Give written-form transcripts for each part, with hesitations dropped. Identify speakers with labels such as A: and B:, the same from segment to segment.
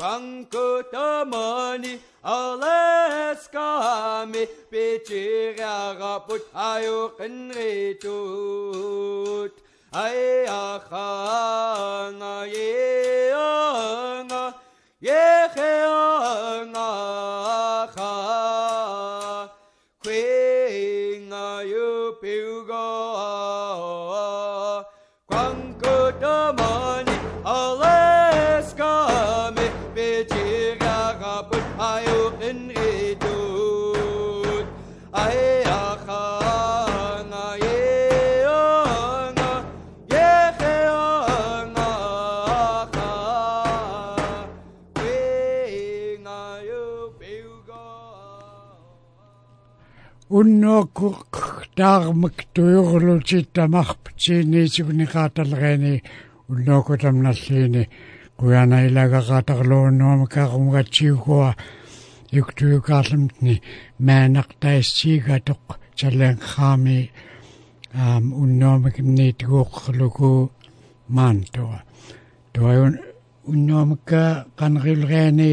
A: Quankutamani Alaskami Pichiraput Ayukanritut Ayachanga Yeanga Yecheanga Quinga Yupiuga Quankutamani Alaskami Pichiraput Ayukanritut Ayachanga Yeanga Yecheanga Quinga Yupiuga
B: Unnokuk darmak tuyurlutit marptini signiqaatalreeni unnokutamnallini kuyana ilagaqaatarluunnuamakaarumgatsiugua yuktuyukaarlamtni maanaqtaissiigatoq tallenqaami unnuamakimniitiguuqqluku maantua tuayun unnuamaka qanrilreeni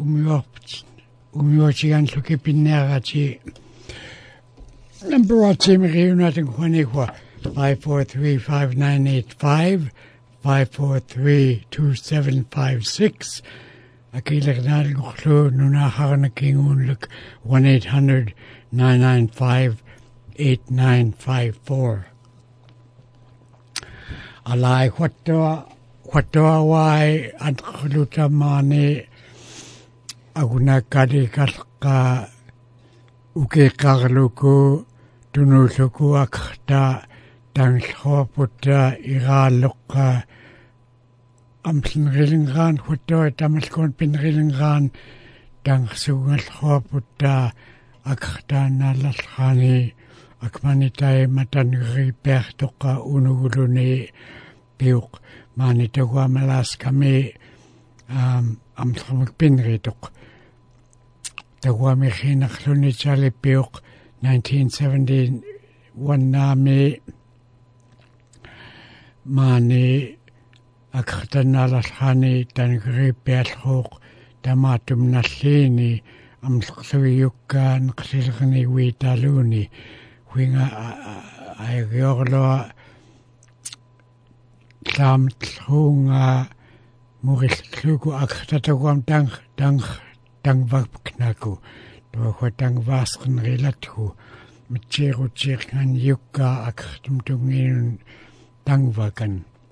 B: umiuasiganlukipinnearati number of Timiriunating Quaniqua 543-5985 543-2756 Akilagnalglu Nunaharnakingunluk 1-800-995-8954 Alai Whattoa Wai Adkhlutamani Agunakadi Kalka Ukeqarluku tunulluku akta tanglhoputa iraalluqqa amsinrillingraan huttua tamalkuun pinrillingraan tangsuungallhoputa aktaanaallarraani akmanitai mataniripertoqqa unuguluni piuq maanitaguamalaskami amsramik pinritoq Taguamihinaqluni Chalipiuq 1971 naami maani akhartanaalarrani tanigripiallruuq tamaatumnalliini amsaqlugiyukkaa neqlillerni uitaaluuni huinga aigiorlua tlaamtlruunga murillluku akhartataguam tangvaknaku tuwa tangvaasqinrilatku mitchiirutiirngan yukkaa akhartumtungiinun tangvakan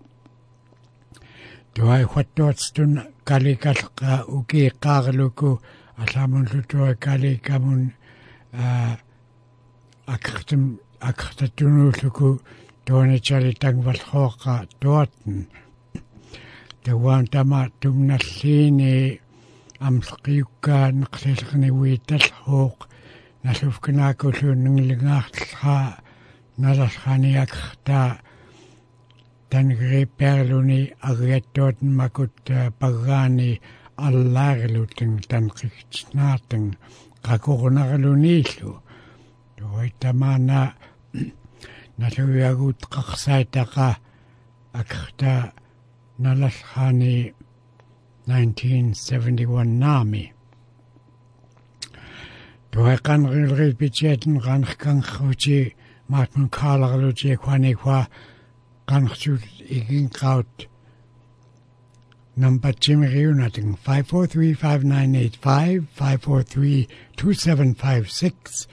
B: tuwa huattuatstun kalikalqa ukiiqqaarluku allaamunlutua kalikamun akhartatunuulluku tuanachali tangvallhooqa tuatn tuwaan tama tumnalliini amlqiukkaa neqlillerni uitallruuq nallufkanaakulluun ninglingaarllraa nalalrani akkertaa tangriperluni agiattuatn makut pagaani allaariluting tanqitsnaatang qakurunarluniillu tuitamaana naluyagut qarsaitaqa akkertaa nalalrani 1971 naami. Tueqan rilripitiatin qanqanqruti maatmun kaalarluti quaniqua qanqsut iginqaut number Timiriunating 543-5985 543-2756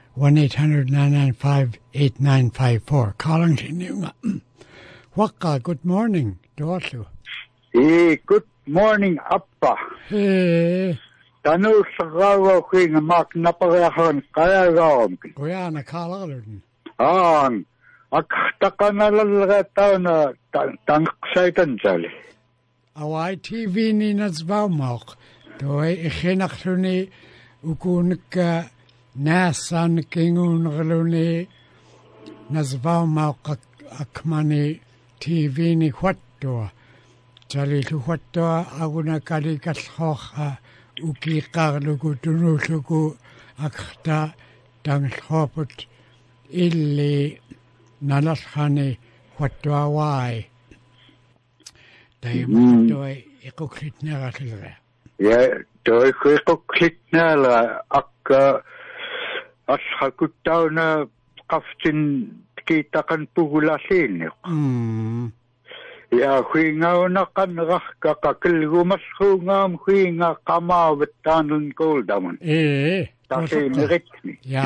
B: 1-800-995-8954 calling Tinunga. Waka, good morning, Dorsu.
C: Hey, good morning, Appa.
B: Hey.
C: Tanu sagawa kuing mak napagahan kaya gaom.
B: Kuya na kalalun.
C: Ak takanalal tao na tangsaitan jali.
B: Awai TV ni nazbaumak. Doi ikhinakhluni ukunika nasan kingun galuni nazbaumak akmani TV ni huattua. Jali tu huattua aguna kali kalhoha ukiqarluku tunulluku akta tanglhoput illi nalalhani huattua wai. Tai muutoi ikuklitnerallere.
C: Ja toi kuiqukliknaala akka ashakuttauna qaftin kiitaqan pugulalliinniq. Ja huingauna qanraqqa qakilgumasruungaam huinga qamaavat taanun kuuldamun. Tasiiniritni.
B: Ja.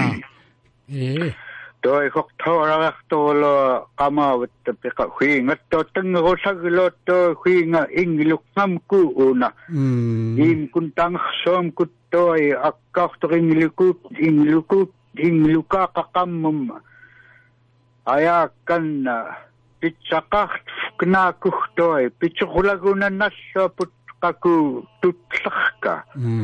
C: Toi hoktorartuolo qamaavat piqa huingatto tangerusagilotto huinga ingilukngam kuuna. Im kun tangsoom kuttoi akkautoringilukut inglukaaqaqammum ayaakkan pitsaqart knaakuhtoi pitsuqulaguna nassoput qaku tutlaqqa.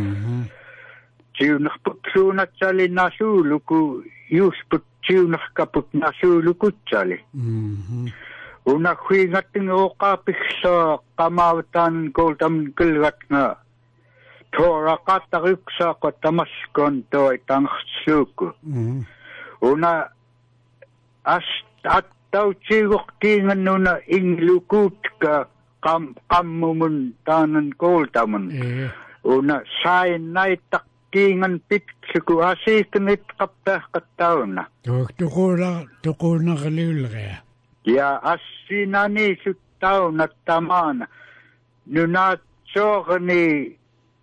C: Tiunarputluunatsali nasuuluku juusput tiunarkaput nasuulukutsali. Una huingattingeroqaapissa qamaavatan koultam kilgatnga tooraqaattaruksaaqqa tamaskon toi tangersuuku. Una attautsiigortiingannuna inglukuutka qammumun taanan koultamun. Una sainnaitaqtiingan pitsuku asiiknit qappahqattauna.
B: Tuqunaqaliulria.
C: Ja assinani suttauna tamana. Nunaatsoorni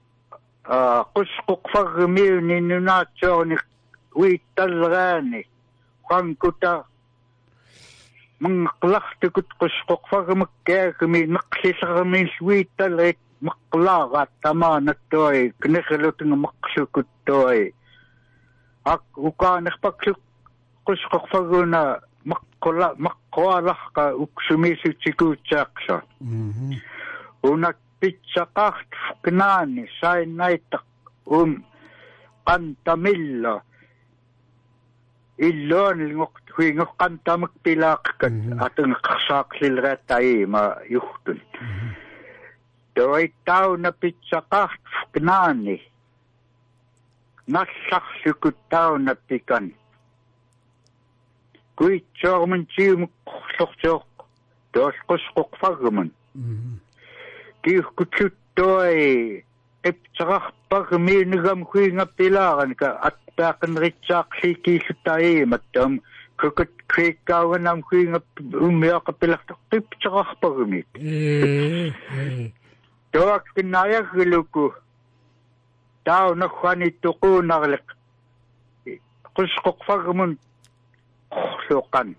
C: qusquqfarmiuni nunaatsoorni uittalraani. Qankuta mangqlartukut qusquqfarmakkaagmi neqlisarmin uittalrit maqlaaqaat tamana toi kneqlutunga maqsukut toi. Ak ukaanerpaqsuk qusquqfaruna maqqaalaqa uksumisutikuutsaaqsa. Una pitsaqart knaani sainnaitaq qantamilla illoon huingoq qantamak pilaaqkat atungeqarsaaqlilraataima juhtun. Toi tauna pitsaqart knaani nassarlukut tauna pikan. Kuitsoormun tiumukqorlortooq toos qusquqfarmun. Kiuhkutlut toi qiptsaqarparmiinugam huinga pilaaran ka atpaaqanritsaaqlikiillutaiimattam kukut kriikkaawanam huinga ummiaqapilartoq qiptsaqarparmik. Toakkinnaayagluku taunarrani tuquunarliq qusquqfarmun qorluqan.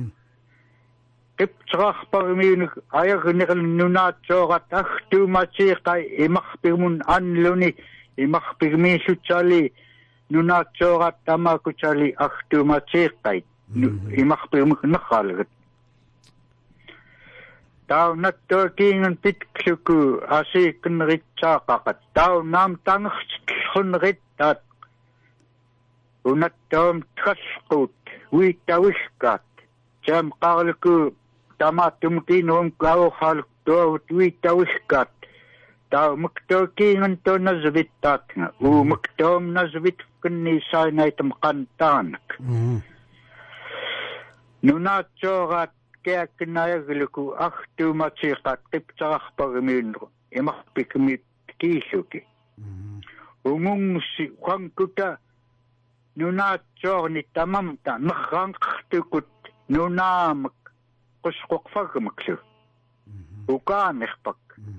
C: Qiptsaqarparmiinuk ayagniqernunaatsorat artuumatiiqai imarpirmun anluni imarpirmiissutsali nunaatsorat tamakutsali artuumatiiqqait imarpirmuk nerralgat. Taunattokiingan pitkluku asiikkenritsaaqaqat taunaam tangertlunrittaat unattoom trasquut uittawilkaat jam qarluku tamaattumkiinuum kauxaaluk tuavut uittawilkaat taumuktokiingan tonasvittaatnga uumuktoom nasvitkenni sainaitam qantaanak. Nunaatsorat keakkinayagluku artuumatiiqaat qiptsaqarparmiinru imarpikmit kiilluki. Ungungsi qankuta nunaatsoorni tamamta nerranqartukut nunaamak qusquqfarmaklu. Ukaanerpak.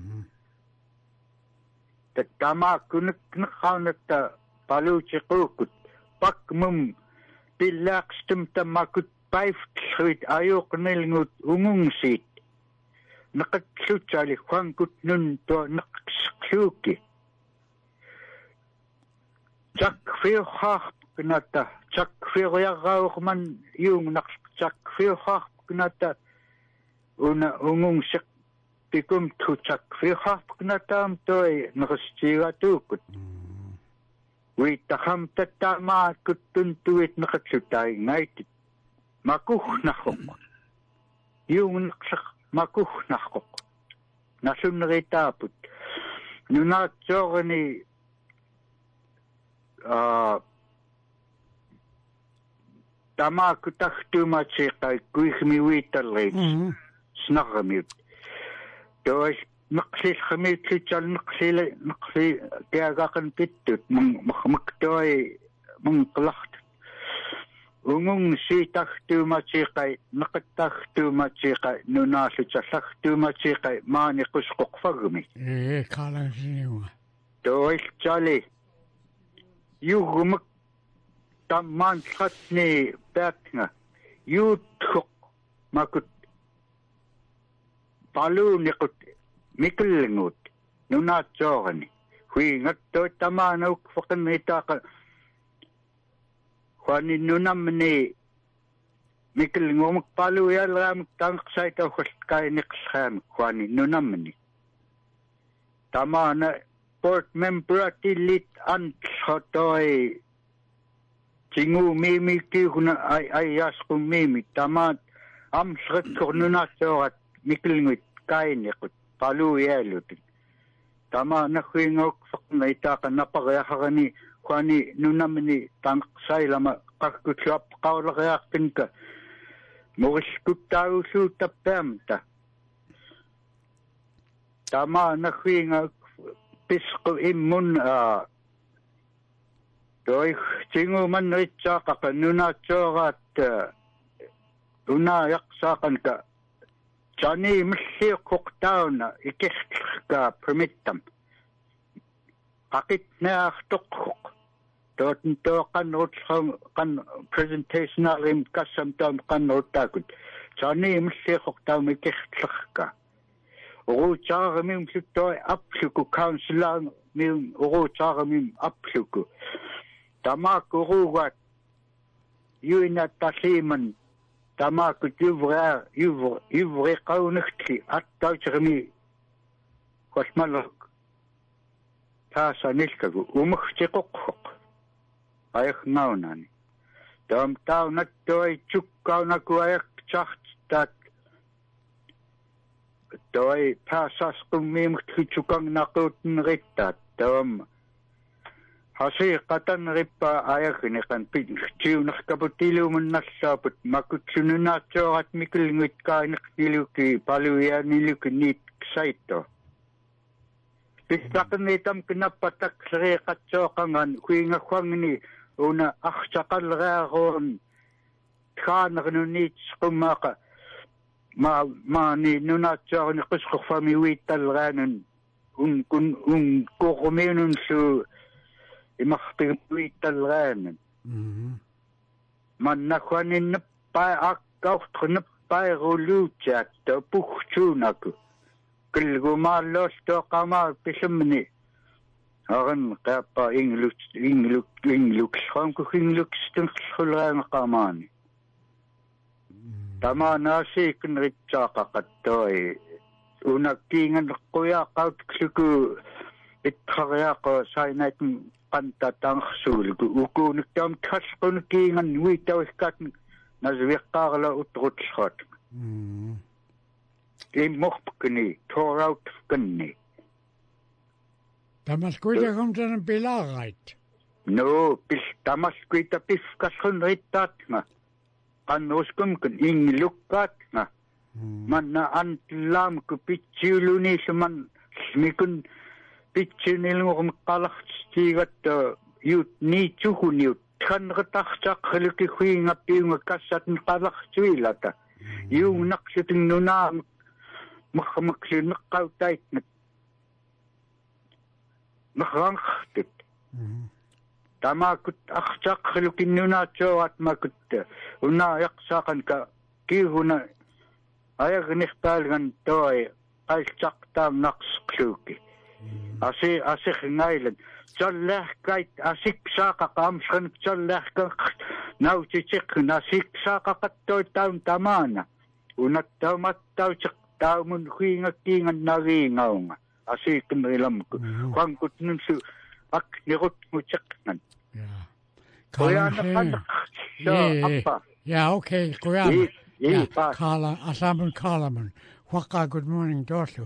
C: Tatamaakunik nerraanatta paluutiquukut pakmum pillaaqstum tamakut päivtluit ajuqnilngut ungungsiit. Neqatlutsali qanqut nun tuo neqskluuki. Tjakfiuqaarpnata tjakfiuqjarraurman juungnaqsq tjakfiuqaarpnata una ungungsiq pikumtlu tjakfiuqaarpnataam toi neqstiigatuukut. Uittaqam tattamaakut tuntuit neqatlutai makuhnaqoq. Juungnaqsaq makuhnaqoq. Nasunneritaaput. Nunaatsoorni tamaakutaqtuumatiiqai kuigmi uitalliit snarramiut. Tois نقصي خميت تشال نقصي كاغاقن بيتت من مختوي من قلخت ومن شي تختو ما تشيقاي نقد تختو ما تشيقاي نناشي تشختو ما تشيقاي ما نقش قفرمي
B: إيه كلام شنو
C: دويل تشالي يوغمك تمان خطني باتنا يوتخق ما كنت بالو نقط ميكل نوت نونات جوغني في نقطة تمان أو فقن نتاق خواني نونمني ميكل نومك بالو يالغام تانق سايتا خشتكاي نقص خام خواني نونمني تمان بورت ممبراتي ليت أنت خطوي تيمو ميمي كيهنا أي ياسكو ميمي تمان أم شغط نونات جوغت ميكل نوت كاين يقول بالو يالوتي تما نخوي نوك فقنا يتاق نبغ يخغني خواني نونمني تانق سايلما قاكو شاب قاول غياق كنك مغشكو تاوسو تبامتا تما نخوي نوك بسقو إمون دوي تيمو من ريتشاقق نونا تشوغات دونا يقساقنك جاني مشي قوقتاونا يكيختلخكا برميتم قاقيتنا اختقق دوتن تو قن برزنتيشنال إم كسم توم قن روتاكد جاني مشي قوقتاونا يكيختلخكا وغو جاغ ميم ستوي أبشكو كونسلان ميم وغو جاغ ميم أبشكو تماك وغوغات يوينا تسيمن تماك يفغي قونختي أتاجرمي وشمالك تاسا نلكو ومختي قوقفق أيخ ناوناني دوم تاونك دوي تشكاونك وأيخ تشاخت تات دوي تاساس قمي مختي تشكاون ناقوت نغيتات دوم حقيقة ربا آيخني كان بيجيو نخكبتيلو من نصابت ما كنت ننات جوات ميكل نتكا نختيلو كي بالو يعني لك نيت كسايتو بيستقني تم كنبتك سريقة جوقان كوين خواني ونا أخشقل غاغون كان غنونيت سقماقا ما ني ننات جوات نقشق فامي ويتا الغانن ون كوغمين سو مختم ويت الغانن من نخواني نباي أكاوت نباي غلوتشات بوختوناكو كل قمال لوستو قمال بسمني أغن قابا إنجلوكس خامكو إنجلوكس تنخل غان قاماني تما ناسي كن ريتشاقا قدوي ونكينغن قويا قاوت كسكو اتخغياقو ساينايتن قنتا تنخسول وكون كم تخسقون كيغن ويتاوشكاتن نزويقاغلا اتغتشخات إن مخبكني توراوت فكني
B: تمسكويتا كمتن بلاغايت
C: نو بس تمسكويتا بفكسخن ريتاتنا قنوسكم كن إن لوكاتنا من أنت لامكو بيتشيلوني سمن سميكن بيتشينيلو مقالخ تيغت يوت نيتشوكو نيوت خنغتاخشاق خلقي خوينغا بيونغا كاسات نقالخ تويلاتا يو نقشت النونا مخمكسي نقاو تايتنك مخانختت تما كنت أخشاق خلقي النونا تشوات ما كنت ونا يقساقن كيهونا أيغ نختالغن توي قايشاق تام نقص قشوكي أسيخ نايلن تشالله كايت أسيك ساقا قامشخن تشالله كنخت ناوتي تشيخن أسيك ساقا قطو تاون تامانا ونتاو متاو تشقتاو من خوينغا كينغا ناغينغا أسيك نغيلمكو خوان كنت نمسو أك نغط متشقنن
B: كالا يا أوكي قيامة كالا أسامن كالامن وقا good morning دوسو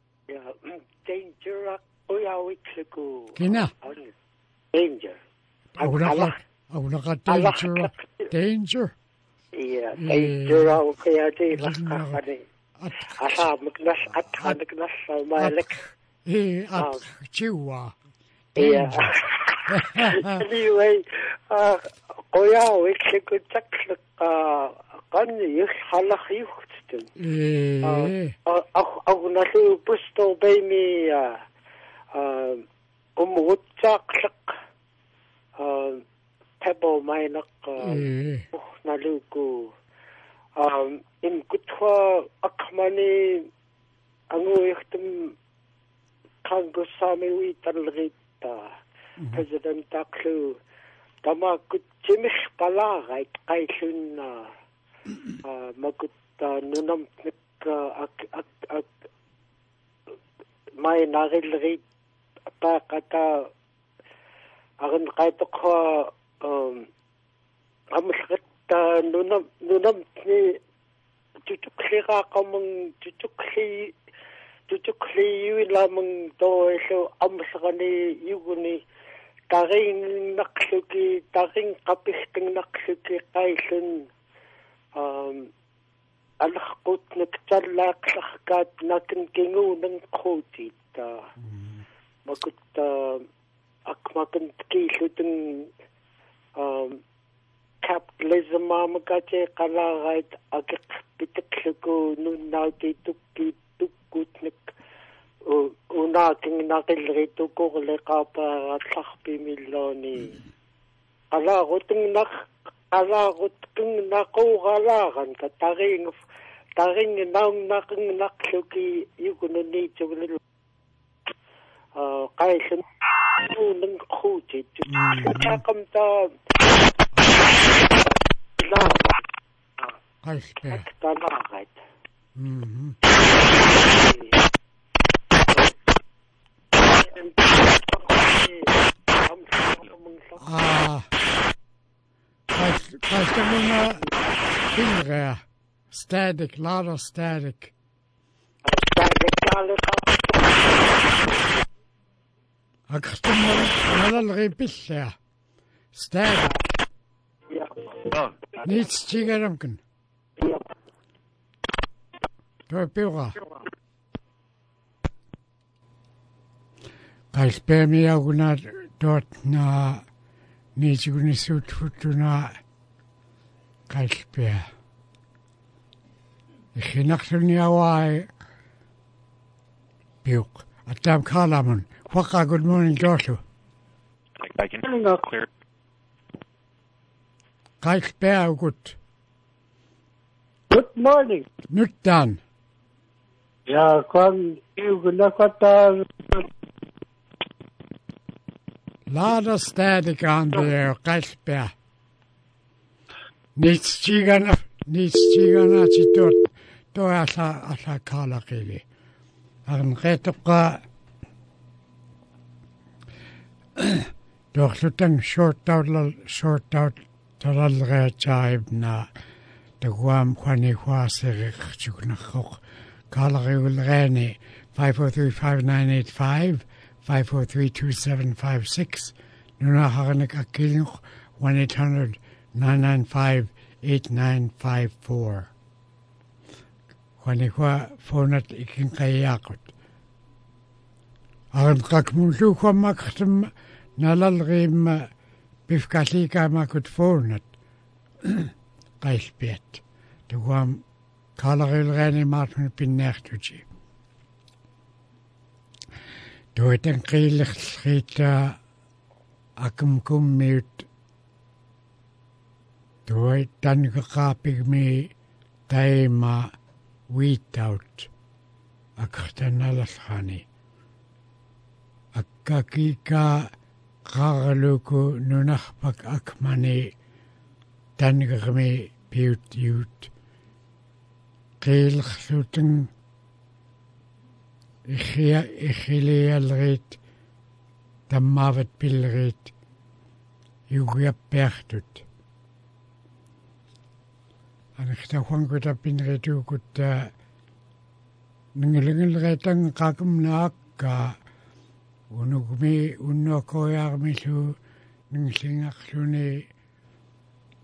D: danger oya wikliku
B: كنا
D: danger
B: أو danger
D: danger أو كيادي لقاني أصابك nas athanak nas malek.
B: At chiwa.
D: Yeah. Anyway, qoya wikshikutak kan ich halach yuchten. Auch nalu busto bei mi wutsaklak pebble mainak naluku in kutwa akmani angu yuhtem kango sami witalrita President Taklu tama kutchimish palagay kailun magut nunam ak may narilrit pa kata agan kaitokwa amsrit nunam ni tutukliga kamang tutukli lamang to so amsagani yuguni taring naksuki taring kapisting naksuki kailun alakot nagtalak sakkat natin kingu ng koti magut akmakan kisuteng capitalism mamagache kalagait agak pitaksuko nun nauti tukki tukutnik unaking nakilrito ko lekapa at sakpi miloni alagoting nakukalakan ka taring naung naking naksuki yukuno ni chulil kaisan nung kuti kakam ta
B: Kaispe.
D: Kalagait.
B: Kaispe muna filre. Static, lot of static. Akastumma nalalri pilla. Static. Nichts chigaramken. Toi piura. Kaispe miaguna dort na nichiguni sutfutuna kaispe. Ikhinaksulni awai piuk. Atam Kalaman. Waka, good morning, Joshua.
E: I can clear.
B: Kaispe gut.
F: Good morning.
B: Nuttan.
F: Ja, kan you kata
B: Lot of static on there, Kaispe. Nichts chigana chitot. To asa kala kili. Ang ketoka doch lutang short out taral chaib na Guam Kwani Huase Chuknachok Kalari Ulreni 543-5985 543-2756 Nuna Haranik Akilinoch 1-800-995-8954 Kwani Hua Fonat Ikin Kayakut Aran Kakmulu Kwamaktum Nalalrim Bifkalika Makut Fonat Kaispeet. De kwam Kalaril Reni Martin Pinnertuji. Door het een gelig schiet akum kummut. Door het dan gekapig me taima without. Akchten alles gani. Akkakika karaluku nunachpak akmani. Tangerme piut Keel gesloten Ichilialrit Damavet pilrit Jugia pertut En ik sta gewoon goed op in retu goed Ningelingelretang kakum naakka Unugme unokoyarmisu Ningsingaksuni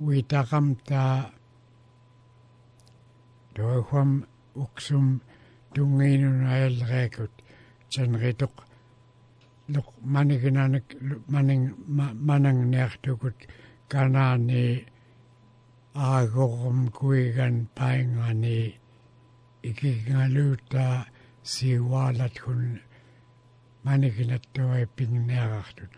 B: Uitakam ta Doorkwam uksum tungiinun ajalreekut sanriituq luq maniginanak manang neartukut kanaani aagorum kuigan paingani ikingaluuta siuaalat kun maniginattua pingnearartut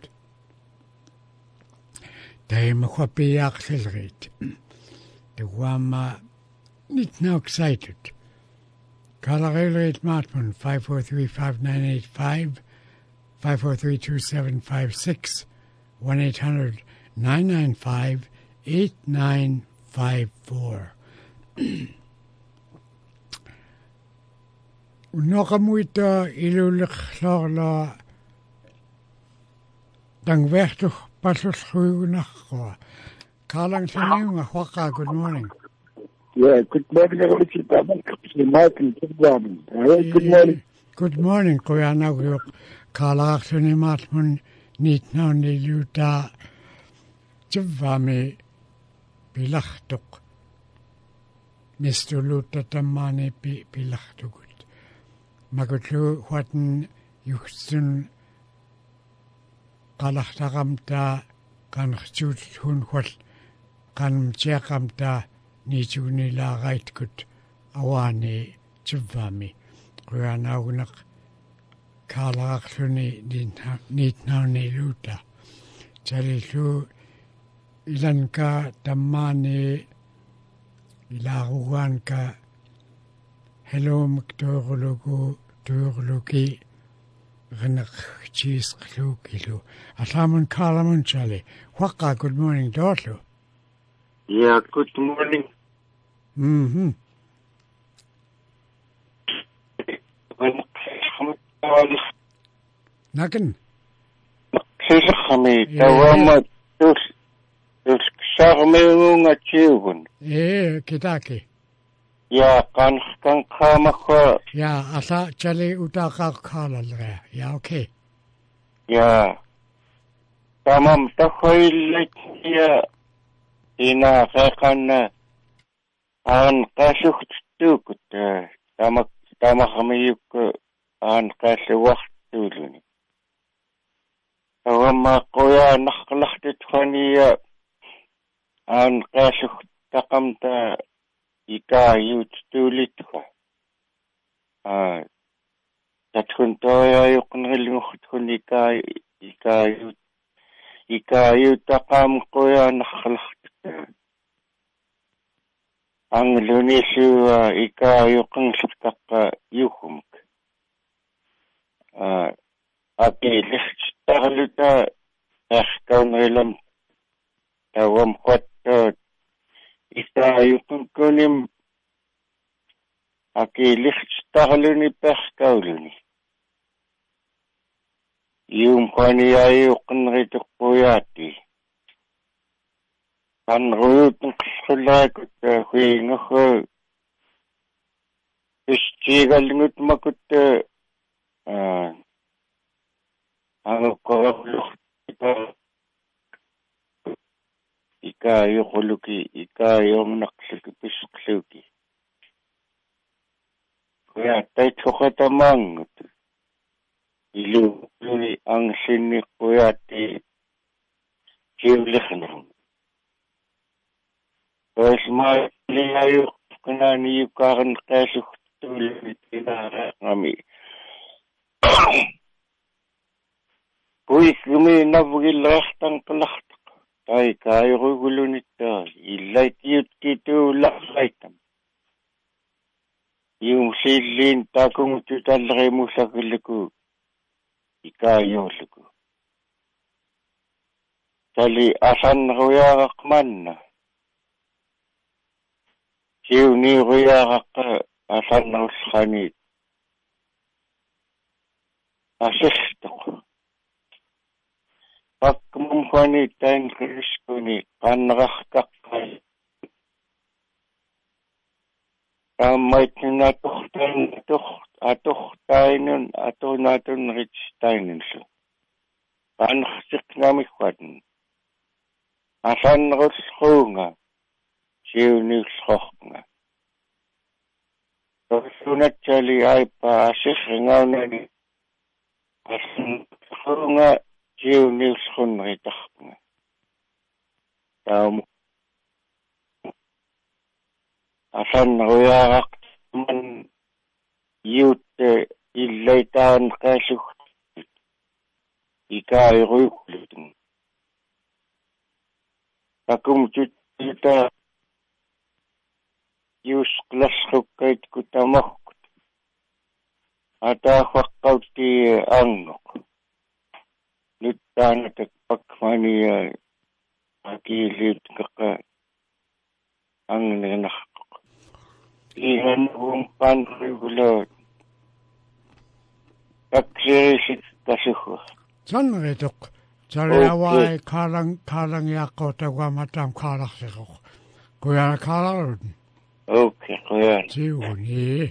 B: taimakwapiaaqsilriit tuama nyt now excited Kalarilit Matman 543-5985 543-2756 1-800-995-8954 Unoqamuita ilulleqlorla tangvertuq pallullruigunarqua Karlangsaniunga Huaqa, good morning.
F: Yeah, good morning, good morning.
B: Good morning, Kuyanaguk. Kalaksuni Matmun Nitnoni Luta Jivami Pilachtuk. Mr. Luta Tamani Pilachtugut. Magutlu Watan Yuxun Kalachtaramta Kanchut Hunwat Kanchekamta Nijuni la raitkut awani chivami kuyanaunak kalaaksuni nitnauni luta chalisu ilanka tammani ilaruanka hello muktorulugu turluki renak cheese klukilu asamun kalamun chali Huaqa, good morning daughter.
F: Yeah, good morning.
B: Mm-hmm. Nakin.
F: Kami tawama tus sarmeunga chiun.
B: Kitaki.
F: Ya kan kama ko.
B: Ya asa chali utaka kala le. Ya okay.
F: Ya. Tamam tahoilet ya ina kakana an kasuktukut tamakhamiyuk an kasuwahtuluni awama qoya naqlaqtit khaniya an kasuk taqamta ikayut tulitwa tatkuntoya yuqnilmukhtkun ikayut taqam qoya naqlaqtit ang lunisu ikayuqan sutaqqa yuhumk akilixtaqluta ahkawnrilam tawam qattat ikayuqan kunim akilixtaqluni pahkawluni yum qani ayuqan rituqquyati an ruyutun qillakut huingoho istigalingut makut angoqorluq ikayuquluki ikayumnaqluki pisqluki ya taitsoqatamangut iluni angsinni quyati kiuliqnun pues ma liayu kunani yukaran qasuk tulitira ngami puis gumi navgil rastang qlaht tai kayugulunita ilaitiut kitu laqaitam yung silin takung tutalremusakilku ikayuluku tali asan ruyaqmanna Siuni ruyaqaq asannerusqanit asirtuq pakmumqani tainqiriskuni qannaqaqqai tammaitna atuqtainun atunatun ritstainunsu qannaqsiqnamiqwan asannerusqunga siuniussqornga Sunatali aipa asirringaunani asunga jiu nilskunritaqpunga. Taum asan ruyaraqtuman yutte illaitaan qasuht ikairuuklutun. Takum tutta yusqlasrukkait kutamahkut. Ataaqaqqautti angoq. Nyt taanatak pakmani akiilit kaqa angnenaqq. Ihan umpanriguloot. Taksirisit kasuhua.
B: Sanrituq. Tariawai kaalang yaqqutaguamatam kaalaqsiquq. Kuyana kaalarun.
F: Okay, kuyan.
B: Tiuni.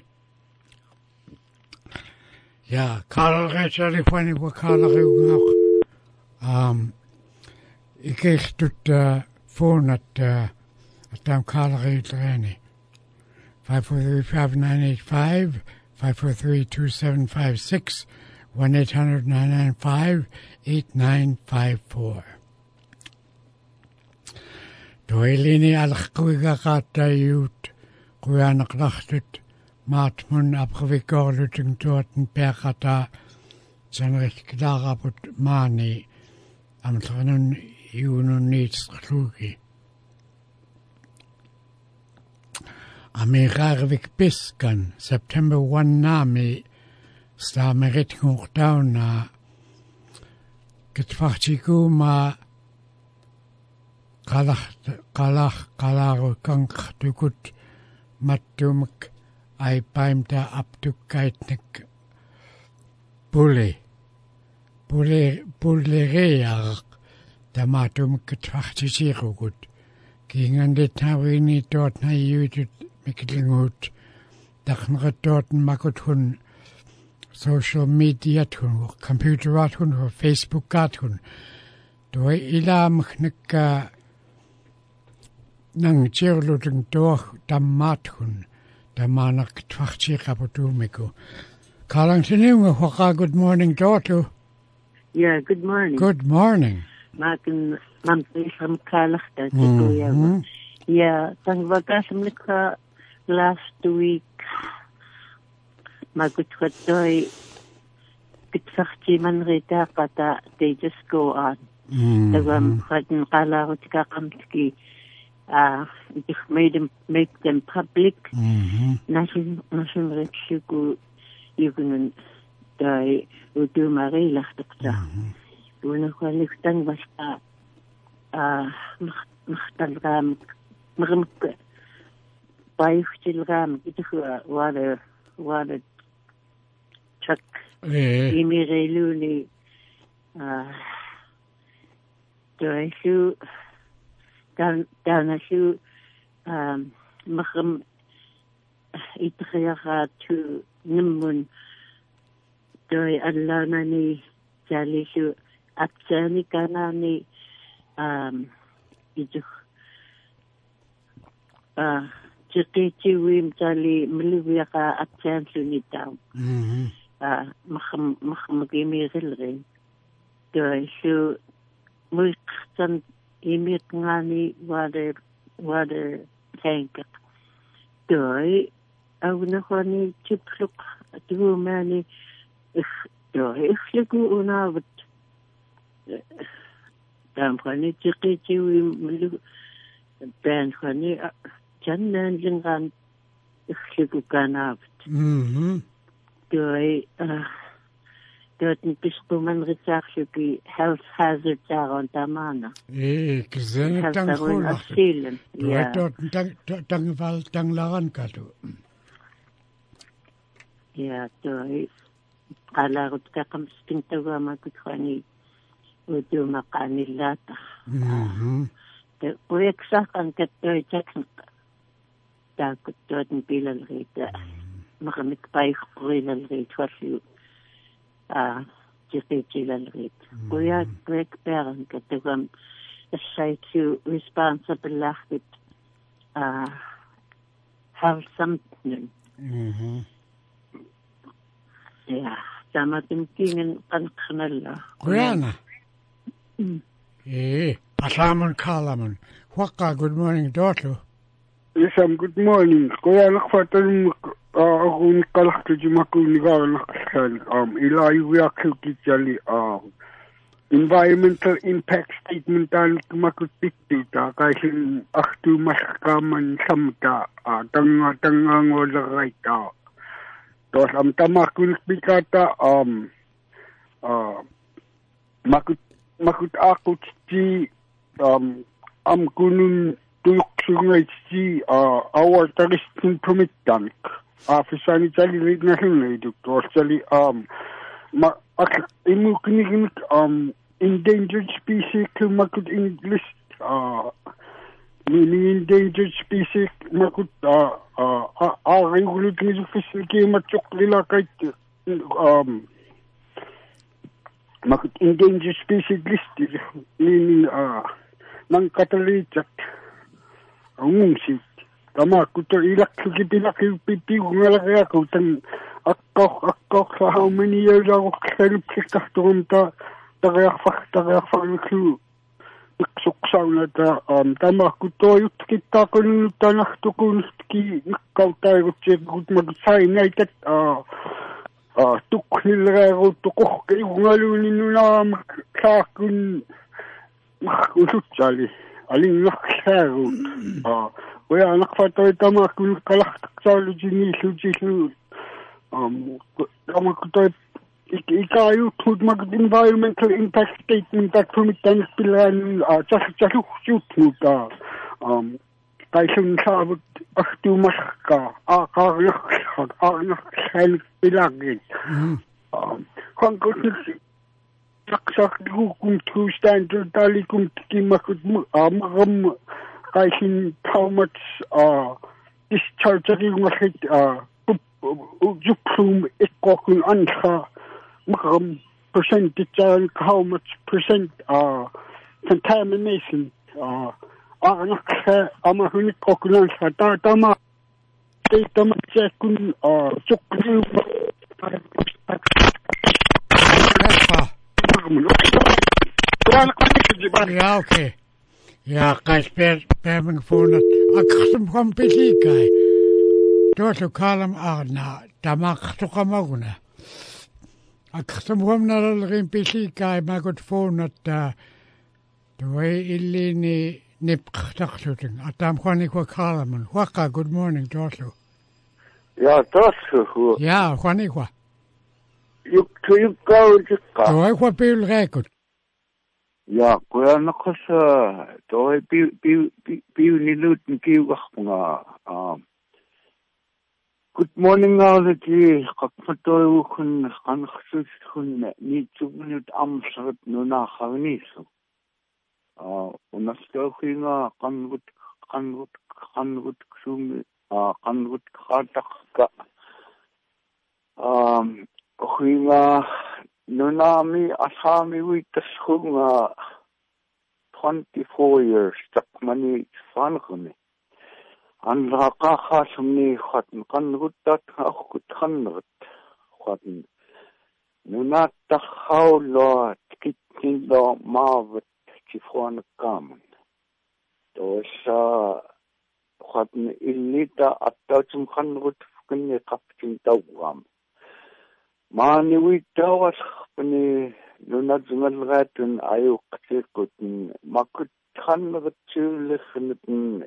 B: Ja, kaalaritsarifani wa kaalariungaq. Ikirtut phonat atam kaalariutrani. 543-5985, 543-2756, 1-800-995-8954. Toilini alqquigaqaattayuut quyaanaqlartut maatmun aprivikorlutun tuaten peaqataa sanriklaaraput maani amtranun iununniitsqluugi. Amirarvik piskan September 1 naami staameritngurtauna kitfartikuuma qalaarukanqtukut mattumak aipaimta aptukkaitnik puleriaraq tamaatumik kitfartisiirugut kiinganditnavini tuatnayuutut miklingut taqneqattuatn makuthun social media thun computeratun or facebookatun toi ilaamkhnikka nang chirluteng toh tammathun tamanak tfarchiqaputumiku kalangtiniunga hoqa good morning daughter.
G: Yeah, good morning.
B: Good morning.
G: Makin mampisam kalakta tikuya. Yeah, tangvakasamlikha last week magutwatoy kitfarchi manrita qata they just go on. Tagam khatn qalarut kaqamtki it make them public. National rechuku yugunun dai udumari lachtakta. Una kwaliktang basta mkhtalram mrmk bayftilram ituwa wala chak imireluni doishu danashu mkhm itriyaga tu nimmun doi allanani jalishu atsani kanani itu Jiki wim tali meliwaka atsan sunitau. Magimi rilring. Doi su muiktan imit ngani wader tanker. Doi au nakwani chipluk dumani doi ifliku unawat. Dan kwani jiki wim meliw ben kwani Jangan jangan ikhlikukanavt. Doi pistuman ritsaqsuki health hazards aron tamana.
B: Kizena tangkhula.
G: Yeah.
B: Tangval tanglaran katu.
G: Yeah, doi qalarut kaqamsting tawamakutrani udumaqqanillata. Uyaksaqan katoi taknak. Takuttuatn pilalriita maqamik paixqurillalriit wallu jiqichilalriit uyak peran katagam assaitu responsible laqit have something Ja, tama timkingen kankanalla.
B: Kuyana. Asamun Kalaman. Waka, good morning, daughter.
H: Isam, good morning. Kuyana kfatan ako nikalakto jumakunigaw nakasal. Ilayu yakilkijali environmental impact statement tan kumakutitita kasi aktu maskaman samta tanga ngolaraita. Tos am tamakun pikata makut akut ci am kunun tuyok sungay ci awar taristin pumitank. Afisani chali lit na hinay doktor chali imu kinikinik endangered species makut English meaning endangered species makut regular kinikinik machok lila kait makut endangered species list meaning nang katalitat ngungsit tama kuto ilak kipilaki pipi ngalakaya kutan akkok sa how many years ako kasalip sikastumta tagayakfaklu iksuksaw na tama kuto yut kita kunun tanaktukun ki nakautay kutsi magsay na ikat tukhilrero tukuh kayo ngalunin na magsakun makusutsali aling naksaro kaya nakfatay tama kun kalaktak sa lujinisu ikayo tud mag-environmental impact statement at pumitan pilan chasuk muta kaysan sabot aktu maska akarnak pilagin kung saksak kung true standard tali kung tikimakot magam kaysan how much discharge yung makit Juprum ikokun anha makam percentage how much percent contamination amahunik kokulan sa tama checkun sukri
B: Ja, okay. Ja, kais per phone akasum kompetikai. Tuossa kaalam aarna tamaksukamaguna. Akasum huomnallerin pisikai makut phonat tuoi illini nipktaksutin. Atam Juaniqua kaalaman. Waka, good morning, tuossa.
F: Ja, tuossa.
B: Ja, Juaniqua.
F: Yukkaun tikka.
B: Tuoi kwa piul reikut.
F: Ja, kuya nakasa toi piu nilut nikiwakpunga good morning already kakpatoy kun kankhsus kun ni 2 minute amsat nuna khawnisu unasto khinga kangut ksum kangut khatakka khinga nunami asami witaskhunga 24 years takmani fankhuni Andra kahasumni khatn kangutat akut khanrat khatn nunat takhawlo kitilo mavet chifon kaman tosa khatn illita attachum khanrut kunni kaptin tawam mani witawas pni nunat zungalgatun ayu qtikutn makut khanrat chulkhn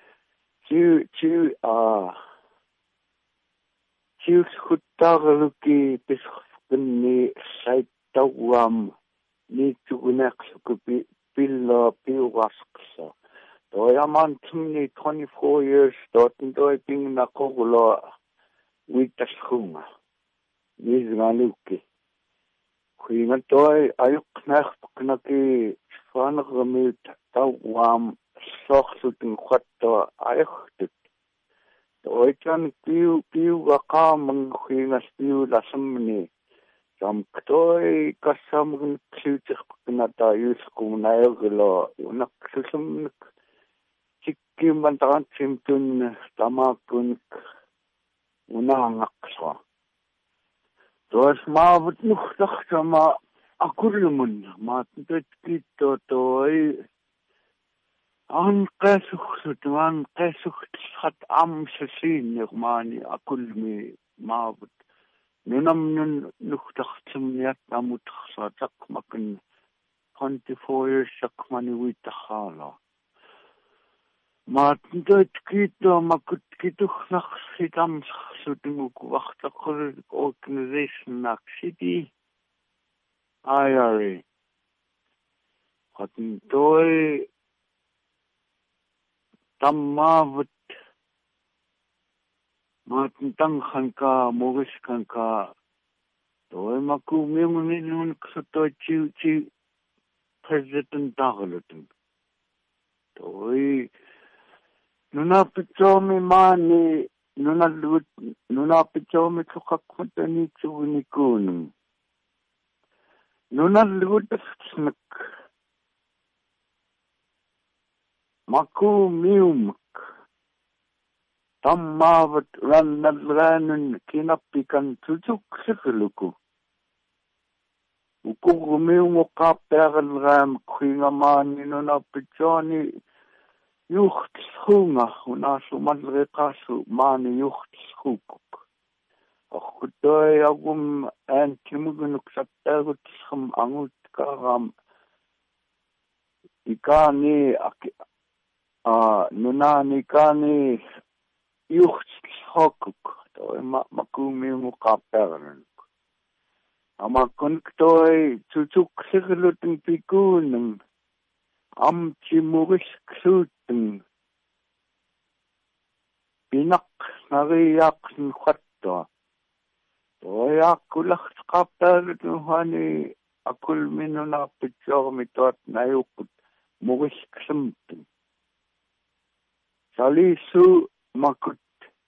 F: Chilskutaruki piskhni saitawam ni tugunaksukupi pilla piwasksa. Toyaman tumni 24 years dotin doi ping nakogulo witaschunga. Nizganuki. Kuinga doi ayuk nakpaknaki fanagramit tawam soxsutin khatta aykhtit toitan piu waqamang khingas piu lasamni samktoi kasamgun khiltiqnata yuskumnaiglo unaqsusumnik chikkim bantaran simtun tamakun unaangaqsua toas maavut nuhtaqsama akullumun maatut kitto toi an qesuxtat amsasiin maani akulmi maavut nunamnun nuhtaqtumniat amutqsataq makin 24 years sakmani witahala maatut kitto makut kituxnaqsitam sutungu waqtaqul organization nak city IRA hatin toi tammavut matin tangkhanka mogiskanka toi makumiunginun ksutoi chi president dagalutun toi nunapitsomi mani nunapitsomi tsukakmatani tsuunikunun nunallutasnak makumiumak tammavat rannalranun kinappikan tutuksikluku ukugumiungoqaappeaqalraam khuingamani nunapitsoni yuxtshunga unasumalriqasu mani yuxtshukuk Akutoi agum antimugunuk sattagutsam angutkaram ikani nunani ikani yuxtshokuk toi makumiungoqaappeaqalraam amakuntoi tutuksiklutin pikunum amchimugisksuutun pinak nariyaqsin khattua toyaqulaqtaqaaptaalutun akulminunarpitsoormi toat nayuqut mugisksamtun salisu makut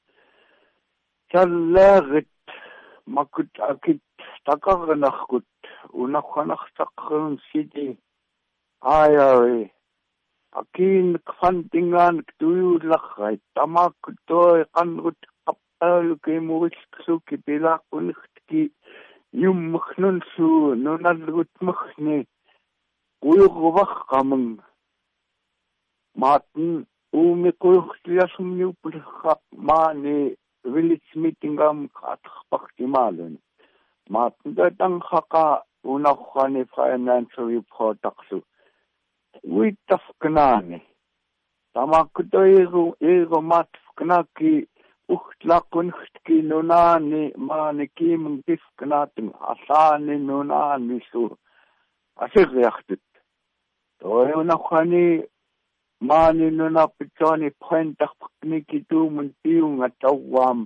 F: sallarit makut akit takarnarkut unaqanartaqrun city IRA akin kfantingan tuyullarrait tamakutoi qanrut qappaaluki mugisksuki pilaqunirtiki yummernunsu nunallugutmerni uyurruvarqamung maatin uumiquyurtiasumniupullerraq maani village meetingam qatarpartimaalun maatin tatanghaqa unarrani financial report taqsu uitafknaani tamakutoiru matfknaki uhtlaqunirtiki nunaani maani kiimung tifknaatin allaani nunaani su asirriartut toi unarrani maani nunapitsoni prentarpakniki tuumun piunga tawwaam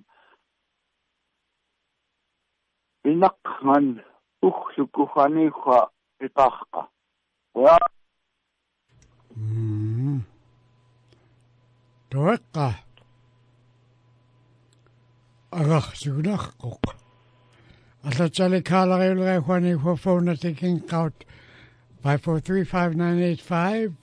F: pinaqman uhlukuhaniqa iqarqa
B: Toeqa agarsugunarquq allatali kaalariuleriuani huafauna taking out 543-5985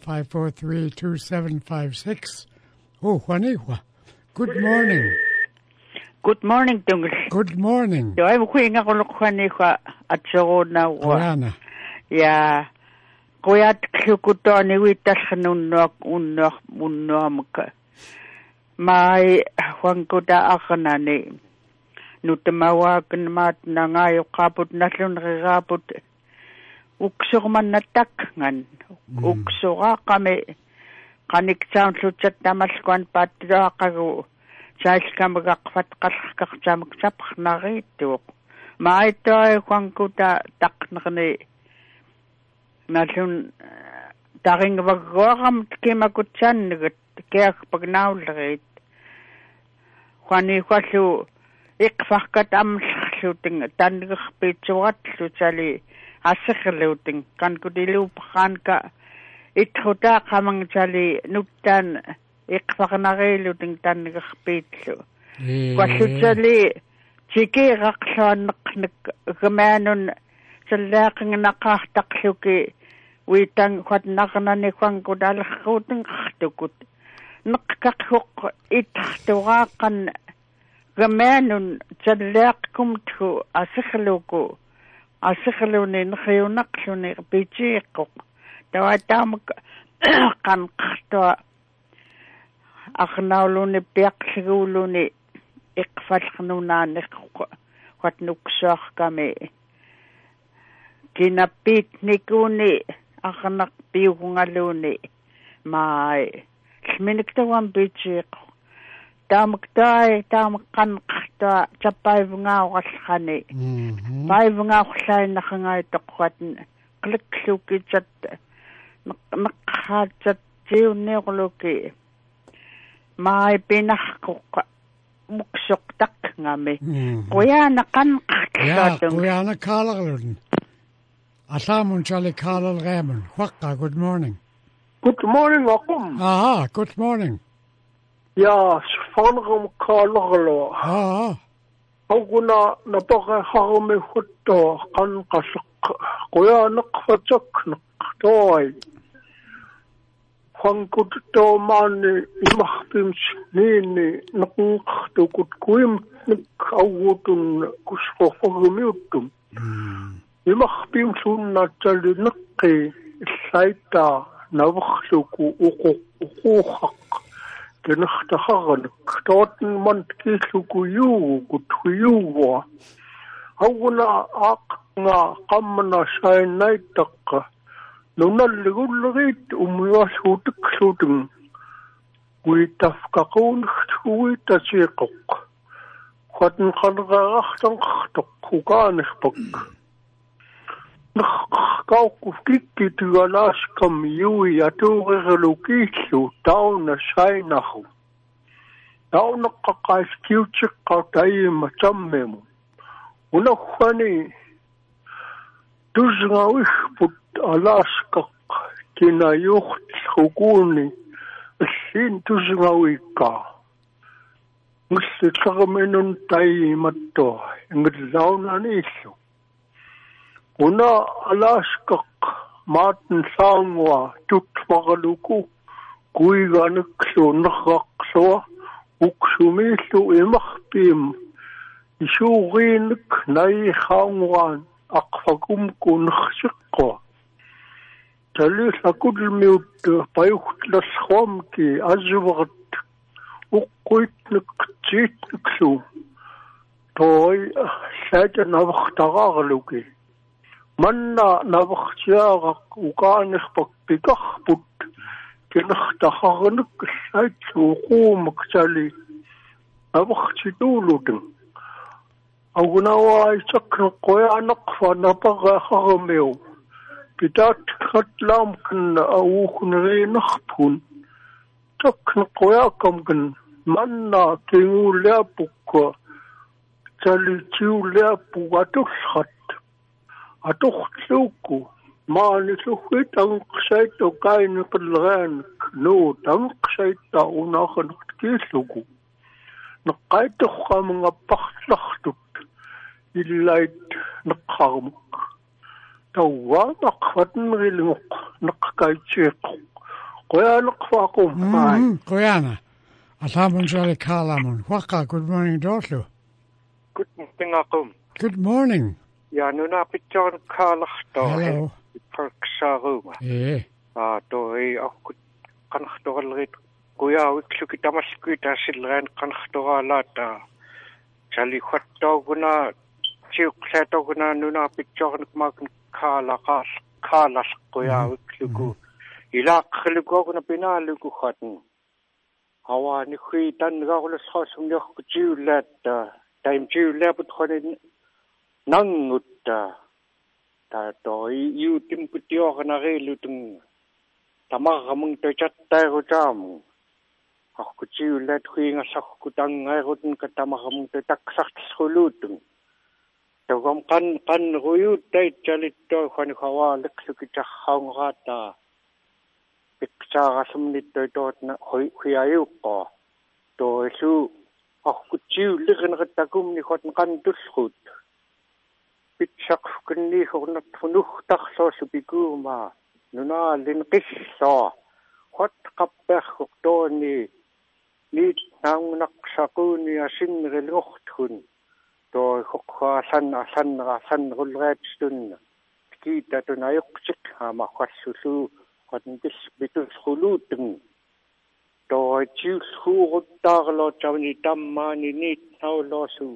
B: 543-2756 huanihua. Good morning.
G: Good morning, Tungul.
B: Good morning.
G: Yo ay mukuinga kulukhanihua atsoruna wa.
B: Ayana.
G: Ya kuyat klukutoni witasnunnoq unnoamka. Mai huankuta akhanani nutamawakan mat nangayo kaput naslunrigaput uksurmannatak ngan uksura kami kaniksaunlutsat tamalkuan pattiloaqagu saaskamaqqat qalqaqtamaksapnarituq maitoi huankuta taqnerni nasun taringvaggoram kimakutsannigut keakpagnaullerit Juani huallu iqfarkat amlluting tannigerpitsuratlu asserluting kankutiluupaqaanka ithuta qamang tali nuttan iqfarnariluting tannigerpiitlu quallutsali tikiiraqluanneqnik gamaanun sallaaqingnaqaartaqluki uitang huatnarnani huankutalerruuting qartukut neqqaqhuq ittuqaaqan gamanun tsalleaqkum tu asikhluuni nkhiyunaqluni pichiiqquq tawataamak qanqartua aqnauluni piaqliguuluni iqfallqnunaaniqquq watnuksuarkami kinappiit nikuni aqnaq piugungaluuni mai sminiktawan pichiiqquq taamak qanqartua tappaivungaauqallqani paivungaauqlainaqangaitoqqat qlikkluukitsat neqqaatsat tiunniorluki mai pinarquq muksoqtaqngami quyana qanqartlaatun
B: quyana kaalarlun asaamun chali kaalalreamun waqqa good morning
I: aqum
B: good morning
I: ja sfanrum kaalarlo auguna napaqa harume hutto qanqasaq quyana qfataknaq toy Fangkutto maani imahpims niini naqnqartukut kuimnik awutun kusfofogumiuttum imahpimsunnatsali neqqi illaita navarluku uquuqqaq kenertaharnik tootin mantkilluku yuugutuyuua awuna aaqnga qammana sainaitaqqa nunalligullerit umyuasuutikluutun uitafkaquunertuitasiiqoq qatnqanerarartanqartoq ukaanirpak nerqarkauqqu kikkituganaaskam yui atuurerlukiillu tauna sainaru tauneqqaqaiskiutiqqautaiima tammemu unawwani tusngawihput alaskaq kina yuqtlukuuni illiin tusngawikka ngillitlerminun taimattua ingillaunaniillu una alaskaq maatin saangua tutmaqaluku kuiganiklu nerraqlua uksumiillu imarpiim isuuriinik naihaanguaan aqfakumku nersiqqua talilakudlmiut payuhtlasxuamki azvart uqquitniktsiitniklu toi saita navartararluki manna navartiaraq ukaanirpak pikarput kinertaharnik saitlu uquumak tali navartituuluteng agunawai sakneqquyaanaqfa napaqaharmiu Pitat katlam kan auhunerinerpun takneqquyaakam kan manna tinguliapukka talitiuliapu atullukku maanilluhit anqsaito kainiqilraanik tanqsaita unaqanertikiilluku neqqaitoqqamngapparlartut illait neqqarmuk tawwaq fatnrilmuq neqqaitsiiq qoyaneqfaaqum
B: qoyana asaamun sali kaalamun waqqa good morning doorlu
D: good morning aqum
B: good morning
D: ja nuna pitjoon kaalarto
B: hello
D: parksaruma toi akkut qanartoralrit kuyaawikluki tamalkuita qanartoraalaata sali khattoguna tiuqlaatoguna nuna pitjoornik maakn kaalasquyaawikluku ilaaqrlukoguna pinaaluku khatn hawaani hui tangarulasxaasumniorku tiullaatta taimtiullaaput khonin nangutta ta toi yuutimputiornarilutung tamarramung tochattairutaamu arkuciullaat huingassarku tangairutun katamarramung totaksartluluutung togam qan ruyuuttait chalitto khanukhawaaleklukitarraungaata piksaarasumnittoi tootna huiayuqqo toilu arkuciullernertakumni khotn qantullrut pitsaqkunniihornatfunuhtarloosu pikuuma nunaalin qilloo hot qapperruq tooni niit naunaqsaquuni asinnerilortkun toi khoqaasan rulreatstunna kiita tunajuqsik amaqqallusuu qatntis bitusquluutun toi tiulluuruttaarlo tawni tammaani niitnauloosu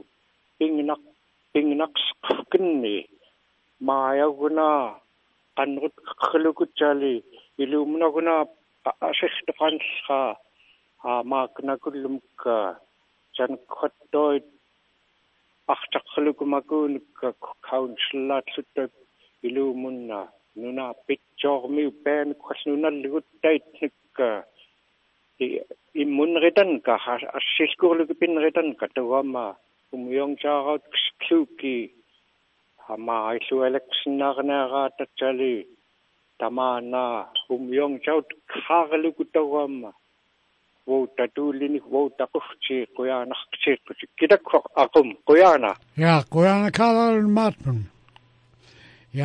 D: pingnaqsqkinni maayaguna qanrut qlukutsali ilumnaguna asirtaqansqa maaknakullumka janqattoit aqtaqlukumakuunukka kaunslaatsutak ilumunna nuna pitjormiu peenuqqalnunalluguttaitnikka immunritanka assiskurlukupinritanka tuama umyongchaaraut ksluki hama isueleksinnaarneeraatatsali tamana umyongchaut khaarlukutawama voutatuulini voutaqurti quyaanarqsiiqqut kitakko aqum quyaana
B: ja quyaana kaalalun maatmun ja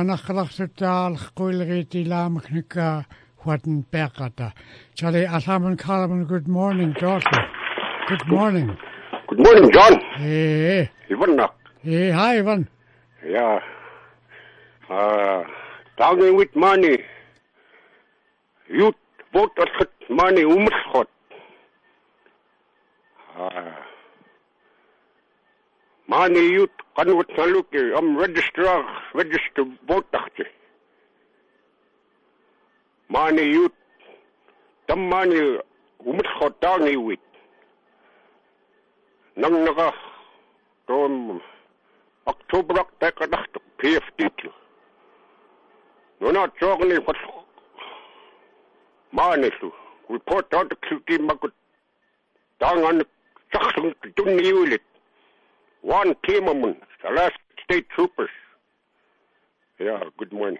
B: quyaanarqalarsuttaalqquilriitilaamiknikka huaten peqata chali asamun kalamun good morning daughter good morning
J: John
B: Ivan hi Ivan
J: yeah talking with money youth vote at money umrschot money youth kanwat naluki register vote tachte money youth tam money umrschot tangi with nang naka tom October takadacht PFT no not talking what Maanisu, report out the Kuki Makut down on the Saxon Tunniulit. One came among the last state troopers. Yeah, good morning.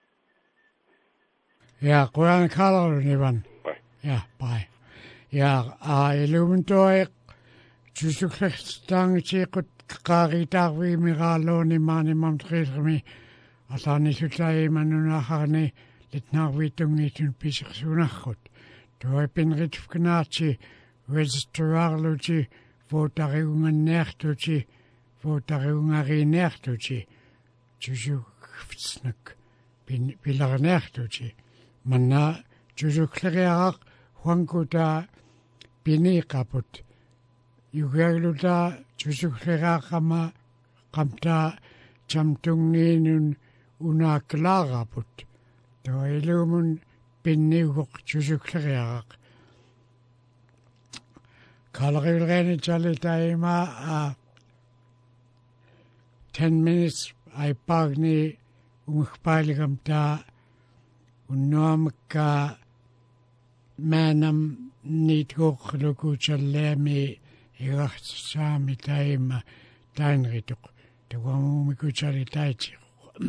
B: Yeah, Quran Color, Ivan.
J: Bye.
B: Yeah, bye. Yeah, Illuminatory, Jusukstang Chikut Kari Tarvi Miraloni Mani Mamtrimi, Asani Sutai Manuna Harni. Litnarvitungitun pisirsunarrut tuipinritfknaatsi registrarluti votariunganneartuti votariungarineartuti tusukftsnak pilarneartuti manna tusukleriaraq huankuta piniqaput yugerluta tusukleriaqama qamta chamtungiinun unaaklaaraput Toilumun pinniuq tusukleриaraq Kalrilreni chalitaima 10 minutes ai pagni umkhpaligamta unnomka manam nitgoqlukuchallami irartsaami taima tainrituq tuamumikuchalitaiti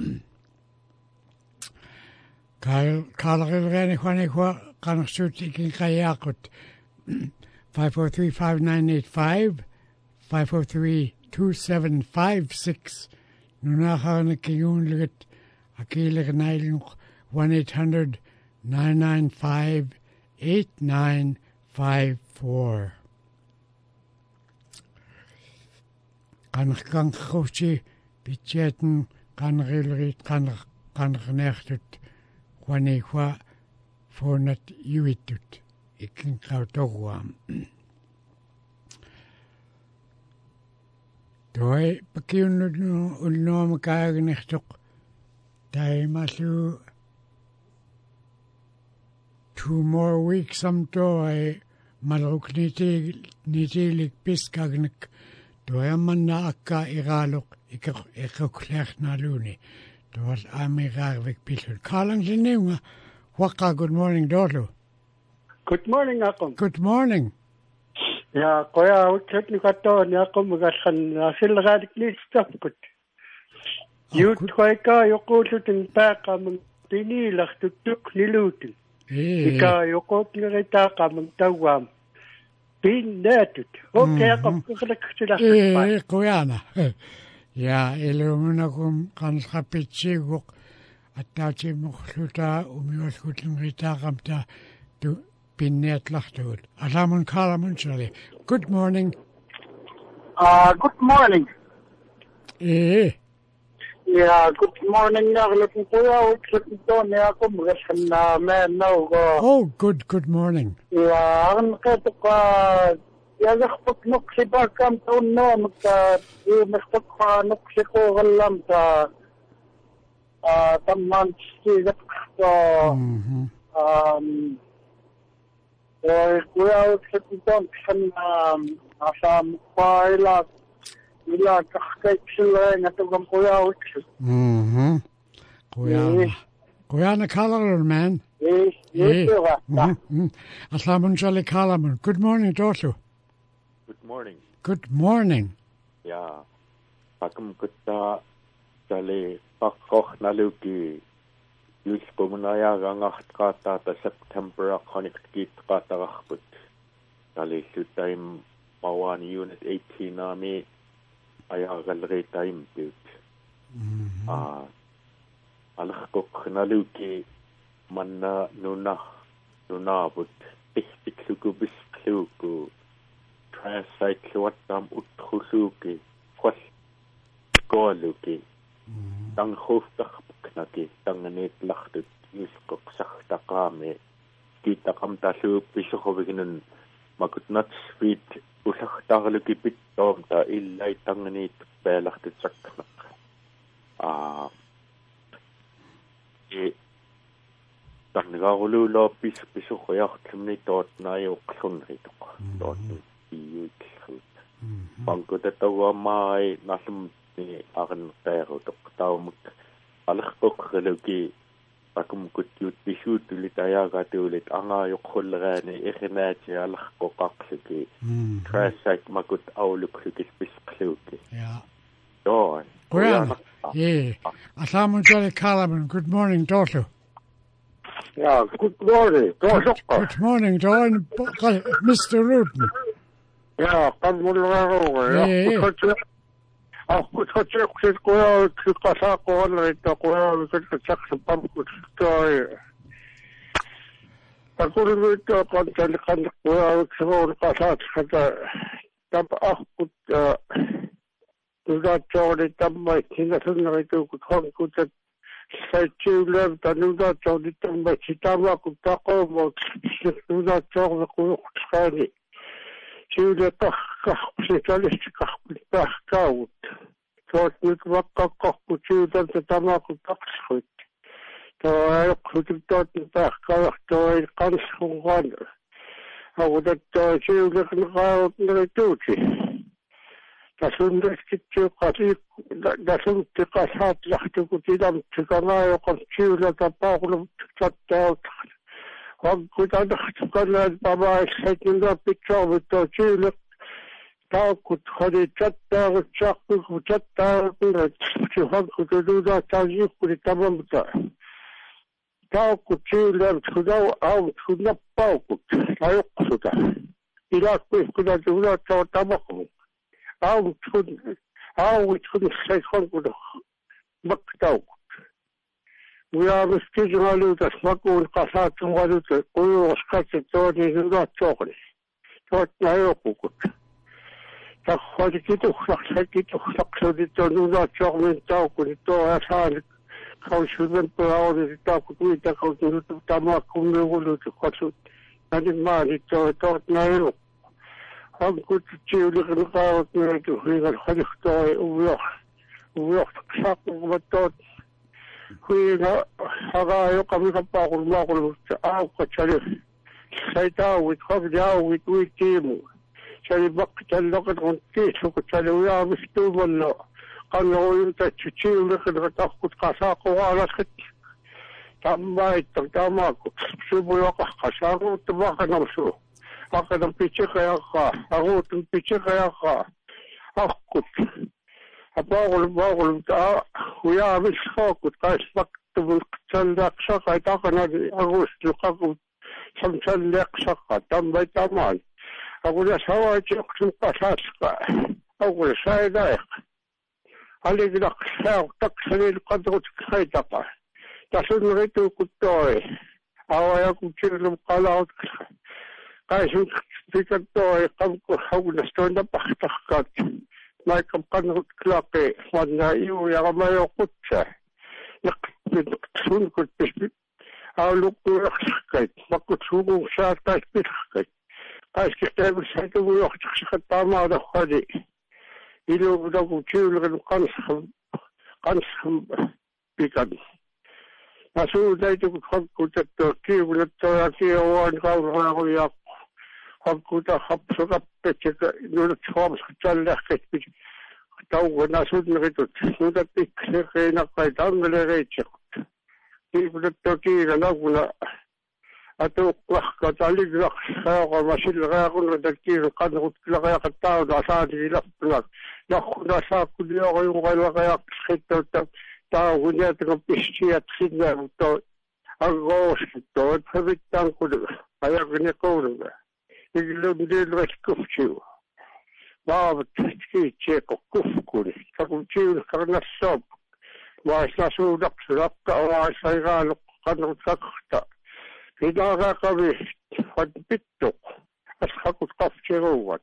B: Kalrilreni Juanihua Kansuti Kayakut 543-5985 543-2756 Nunahanakiunlit Akilignailung 1-800-995-8954 Kankankuchi Pichetan Kanrilrit Kanrnertut Juanihua Fonat Yuitut Ikin Kautoguam Toi Pakiunut Ulnom Kagnestok Taimasu 2 more weeks toy Maluk Nitilik Piskagnik Toyamanna Akka Iraluk Ikoklerknaluni Toas Amirarvik Pilur. Kalang Linunga. Waka, good morning, Dodo.
H: Good morning, Akom.
B: Good morning.
H: Ja, koya utsetni kato ni Akom magasan silradik ni stapkut. Yut koika yokututin paka mang tinilak tutuk nilutin. Ika yokot nirita ka mang tawam. Pinetut. Okay, Akom.
B: Kuyana. Ja, iluminakum kanskapitsiguk at tati mukluta umiwaskutling ritakamta pinnet lachtud. Alamun kalamun chali. Good morning.
F: Good morning.
B: Eh.
F: Yeah, good morning.
B: Oh, good morning.
F: Yeah, يخطط نقشي باكم تونو مخطط نقشي غلم تا تمان تشتي ذكر ويا وكتبون كشن عشان قايلة إلى تحقيق شلون نتوقع قويا وكشف
B: قويانا كالر man. Aslamun Jali Kalamun. Good morning, Dorsu.
K: Good morning.
B: Good morning.
K: Yeah. Pakam kutta Jali Pakoch Naluki. Yus Komunaya Rangacht Kata the September Connect Git Kata Rachput. Jali Sutaim Mawan Unit 18 Army. Ayagalre time built. Alachkok Naluki. Manna nuna but tikluku biskluku transaikluatam utkhusuki fas goluki tang hoftaknaki tanganet lachtut yuskok sachtaqame kitakam tasu pisokhoviginun makutnat speed usachtarluki pittom ta illai tanganet pelachtut saknak Tangaulu lo pisu khoyachmni tot nayo khunritok tot biut bangkota mai nasum ni agan pero tok taumuk alkhok khaloki akum kutut bisu tulitaya gatulit anga yokholrani ikhnati alkhok aqsiki trasak makut awluk khikis khluki
B: yeah
K: do
B: yeah Aslamun Jali Kalamun. Good morning, daughter.
I: Yeah, good morning.
B: Good morning, John. Mr. Rudin.
I: Yeah, good morning. Good Saichiulev tanuda choditam bachitama kutako mo nuda chog kukhani chiule takha specialistika takhaut chotnik wakka kuchuda tama kutakshut to ay kututot takha to kanshungan awuda to chiule khaut nretuchi Dasun deskitchu qati dasun tiqasat lahtuku tidam tikana yoqchiula tapaqlu tsattaut waqta dakhtukana baba sakinda pitcho chiula taakut khadi tsattaut chaqku tsattaut chihaqku tududa tajik kutamamta taakut chiula tudaw aw tunapaqut ayuqsuta ila kuda tuda tabakum How we couldn't say with a bucked out. We are mistaken all the smuggle with Kasat and what is the oil scratch and thought is not chocolate. Thought Nayoku. That's what it is to suck so that you do not chocolate talk with it or as how shouldn't put out the talk with me that goes to Tamakum to Kosut. I didn't mind it, so I thought Nayoku. I'm good to chill the power to hear the Holistoy over something but thought we know how coming up our model to our country. Say down with coffee down with we team. Say back to look at on case who could tell you we are with two one law. Can you that you chill look at the top with Kasako or a hit? Some might of Damako, Subuaka, Kasako, the Bakanam. Akadam pichikayaka, agutum pichikayaka, akut. Abagul, we are with Hawkut, I expect to will tell that shaka, I talk another August, Lukaku, some tell that shaka, done by Taman. I would have how I took to Pasaska. I will say that. I live in a cell, taxi, control to Kaitapa. That's a little good toy. How I could chill them call out. Kaisun pikatoi kamku haunastona pahtakkat. Maikam kanut klake wanna iu ja mayo kutsa. Ja sunkut pispit. Aulukkuuraksikait. Makut suungung saattais pitkait. Kaiskistäämissääkin kun johtaksikat taamaadahadi. Iluudaku tiulken kansan pikan. Ja suun täytyy hakkuutettua kiivulettua ja kievoan kauraaku ja hakkuuta hapsukappet ja nuudet suomaskat tällähket piti taukena sunneritut. Nuudet piksereinnakkaita angelereitsekut. Kiivulettua kiiren akuna atuuklahkaa liglaks haakama sillä raakunnetat kiiren kannut kilakajakat tauna saati lappunak. Jakkuna saakku liokajunkailla kajakskittoutta. Tahu niitä pistiä sinne, mutta arvoisittu, että hävittään kun ajakin ne koululle. Niillä on veskuksiu. Vaavat kiitsee kun kufkuni. Kun tiulkarna sop. Vaisla suudaksi lakka oaisa irailu kannut kakta. Sitä rakavi, vaan pittu. As hakut kafsi ruuvat.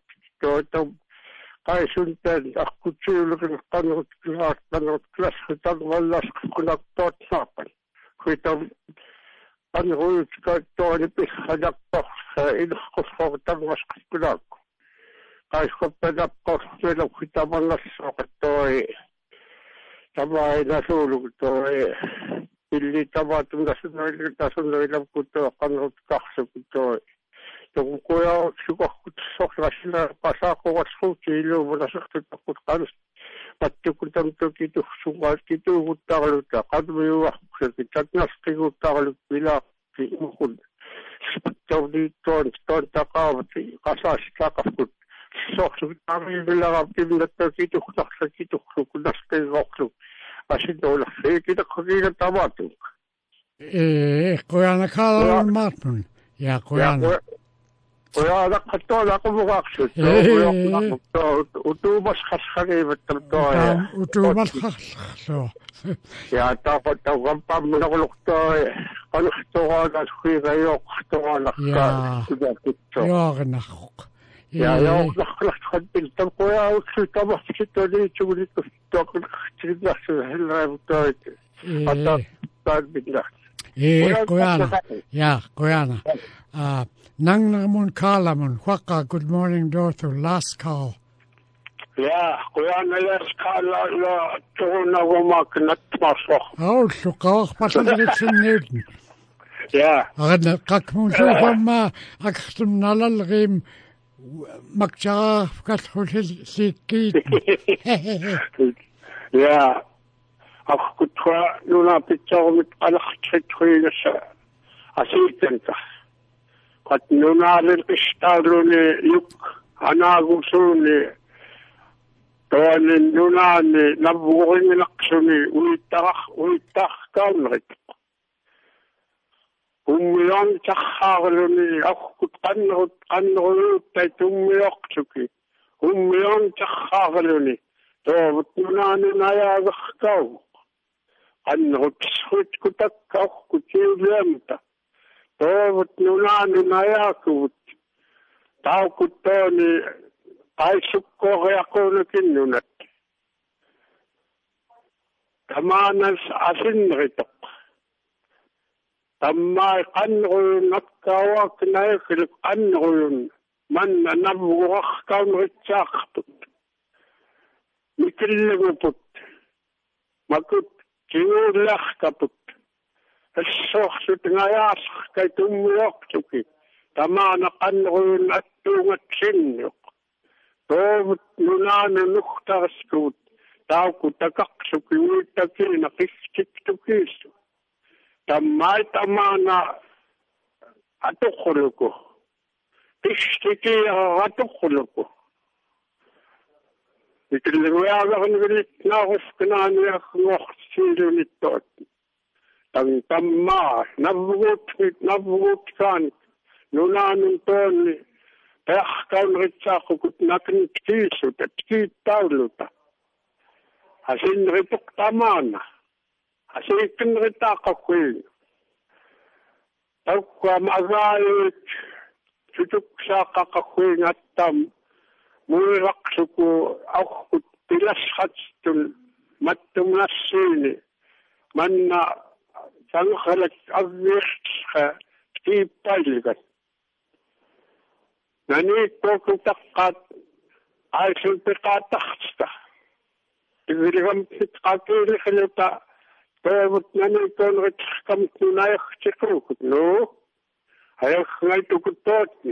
I: Kai sunteen akku tiulkin kannut klaskutan vallaskuna potsapan. Kuitan anruitska toini pihadakko ilkoskortan vaskaskunakko. Kaiskopedakko vielä kuitan vallassokat toi. Tämä ei näsuulu toi. Pilli tavatun tasunnoilla kun tuo kannut kaksi kun toi. Kun kuja sukahkut sohlasilla pasakovat suutiin vuonna sahtutakut kans pattukun tamto kitu tarluta kadmiuahkuselkin tatnaski tarlut vilakki kun spattavni ton takaavat kasasi takafkut sohsut tarvilla kimlettä kitu kun naski rohlu asin olla seikitä kakina tavatun.
B: Kojana kallan matun ja kojana.
I: Ja nakatola ko mukaksit. Utumas khaskharivat toy.
B: Utumas khaskhso.
I: Ja tawam pamna ko luktoy. Qalxtoga khirayo qtola.
B: Yognaq.
I: Ja nakhlaq bil qoya utsitama sitoli chulit tokul khitlas helravtoy. Ata billah.
B: Kojana. Ja, kojana. Nangnamun Kalamun, Waka, good morning, daughter, last call.
I: Yeah, kujana last call, tuhuna gumak natmasok.
B: Oh, so kawak patagritsin nirden.
I: Yeah.
B: Agad kakmun sufama, akstum nalalrim, makchara, kathusil sikit.
I: Yeah. Akutwa, nuna pitawmit alakhtritrinasa, asitenta. Kat nunalin istaruni yuk anagusuni toanin nunani naburing laksuni uitak kaunrit umiyong tsakharuni akut kanrut tay tumiyoksuki umiyong tsakharuni toot nunani nayagakkaw kanrut sut kutak akutiyamta toivot nunani najakut. Taukuttooni paisukkoreakoulukin nunat. Tamanas asinritok. Tammai kanruun nakkawak naikil kanruun. Manna navurakkaun ritsaaqtut. Mikillimuput. Makut kiulahkaput. الصوخ تناياس كي تميوكتوكي تمانا قنغون أتونغ تشنيوك توبت نونان نختارسكوت تاوكو تكاكسوكي ويتاكينا كيفتكتوكيسو تماي تمانا أتخلقو تشتكيها أتخلقو لكن الوياغ نغريت ناغف كنان يخنوخ سيرو نتوت tamma navugut kan nunanun tonni pehkan ritsaakut nakin kiisut kiittauluta asin rituk tamana asikin ritaakakuin taukka magayut tutuk saaqaqaqhuingattam muiraqsuku auqqut pilasqatstun mattumnassiini manna sanqalak avviqqa tiippailigat nani kokutaqqat aisun piqaataqsta ивилгам питqaqiiliqluta toivut nani toonritqamt nunaiqtiqrukut no hayaqqaitukuttootni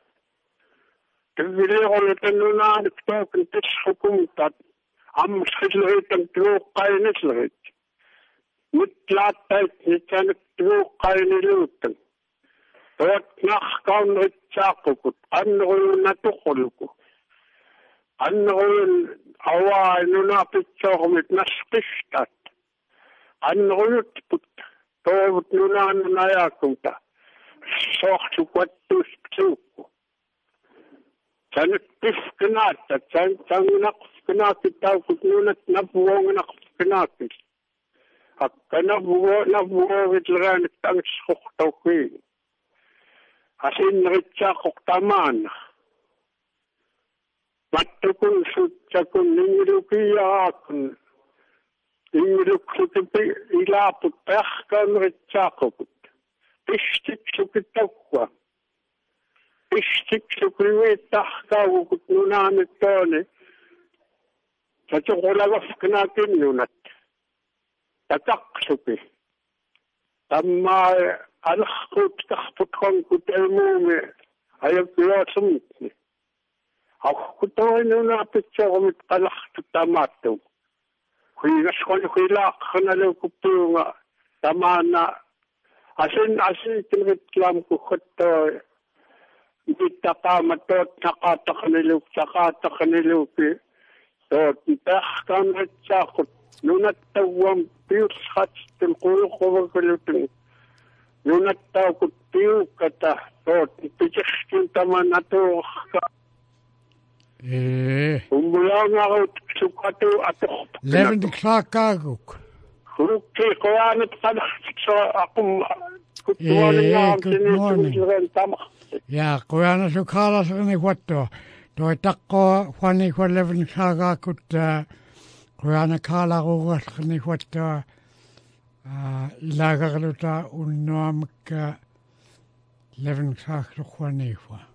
I: ивилгорута нунааник тоокн тисхукумтат амсхиллериттам туоққайнислерит митлааттайт нитсанак туоққайнилууттам тоот нахкаунритсааққукут аннеруйуннатоққулуку аннеруйун аваа нунаапитсоормит насқистат аннеруйутпут тоовут нунааннаяаккумта соортукуаттуспитуукку санат пискнаатта саннақскнаакиттаукут нунат напуонгнақскнааккис акканавуовитлераанак тангсқортауки асиннеритсааққортамаана маттукун сутсакун нингилукиаакун ингилуксутипи илаапут перканритсааққукут пистиксукиттаккуа пистиксукривиттаркаагукут нунаанаттоони сатоқолагафкнаакиннунат татақсупи таммаа алерқуттарпутронкут алмууми аяккуаасумитни аққутоинунаапитсоормит қаларту тамаатту хуигасқони хуилааққаналукуппуунга тамаана асинтилритлаам кухаттоо иттақаама тоот тақаатақнилуки тоот перканритсааққут нунаттауам пиусхатстул қулуқувакулутун нунаттаукут пиукката тоот пичерстун таманатуорка умбулаангарут сукату атоқ
B: 11 o'clock
I: хурукки коанат қаларсо ақум
B: good morning. Ja, kuana su kaalasrni huatto. Toi takko huani hua 11 o'clock kuana kaalaruugasrni huatto. Ilagagaluta unnoamikka 11 o'clock huani hua.